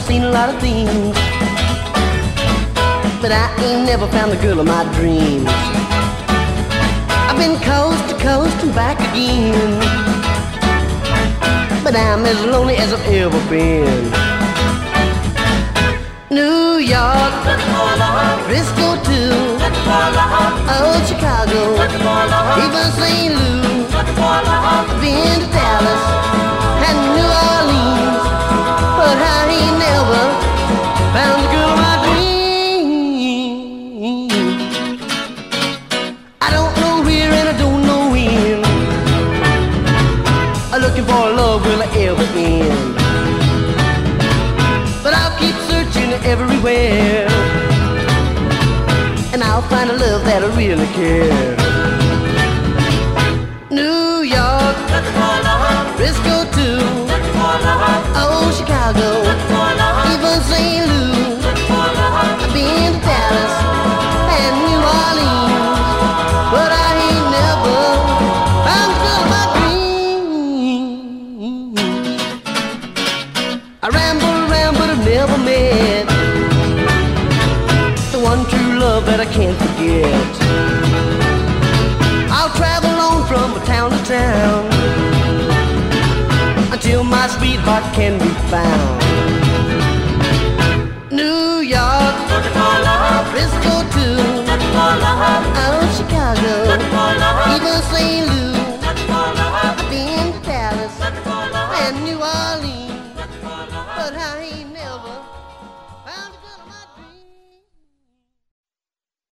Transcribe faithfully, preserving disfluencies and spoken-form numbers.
seen a lot of things, but I ain't never found the girl of my dreams. I've been coast to coast and back again, but I'm as lonely as I've ever been. New York, Frisco too, old Chicago, even Saint Louis, been to Dallas and New Orleans, but I ain't never found the girl of my dreams. I don't know where and I don't know when, I'm looking for a love will ever end, but I'll keep searching everywhere, and I'll find a love that'll really care. New York, Frisco too, old Chicago, even Saint Louis, I've been to Dallas and New Orleans, but I ain't never found the girl of my dreams. I ramble around but I've never met the one true love that I can't forget. I'll travel on from town to town until my sweetheart can be found. New York, Frisco too, oh Chicago, even Saint Louis.